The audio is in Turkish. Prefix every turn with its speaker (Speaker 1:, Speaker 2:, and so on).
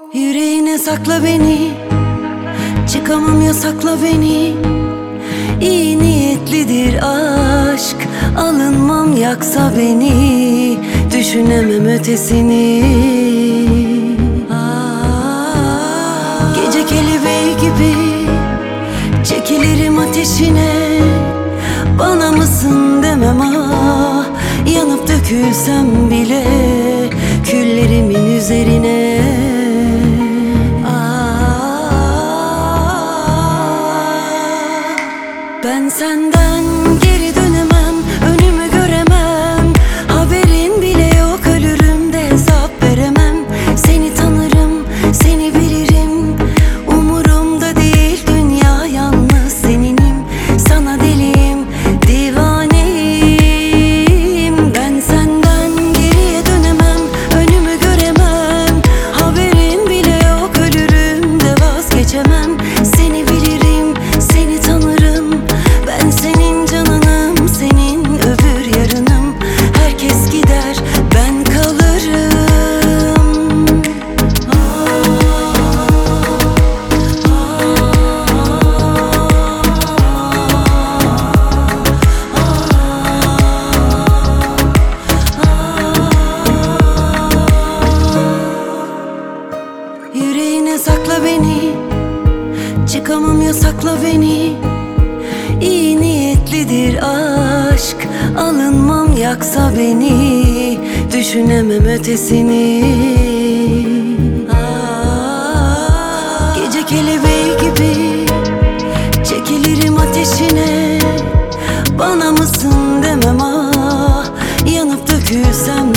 Speaker 1: Yüreğine sakla beni, çıkamam yasakla beni. İyi niyetlidir aşk, alınmam yaksa beni. Düşünemem ötesini. Gece kelebeği gibi çekilirim ateşine. Bana mısın demem ah, yanıp dökülsem bile küllerimin üzerine. Ben senden geri dönemem, önümü göremem. Haberin bile yok, ölürüm de hesap veremem. Seni tanırım, seni bilirim. Umurumda değil dünya, yalnız seninim. Sana deliyim, divaneyim. Ben senden geriye dönemem, önümü göremem. Haberin bile yok, ölürüm de vazgeçemem. Seni bilirim, seni tanırım. Ben senin canınım, senin öbür yarınım. Herkes gider, ben kalırım. Yüreğine sakla beni, çıkamam yasakla beni. İyi niyetlidir aşk, alınmam yaksa beni. Düşünemem ötesini. Gece kelebeği gibi çekilirim ateşine. Bana mısın demem ah, yanıp dökülsem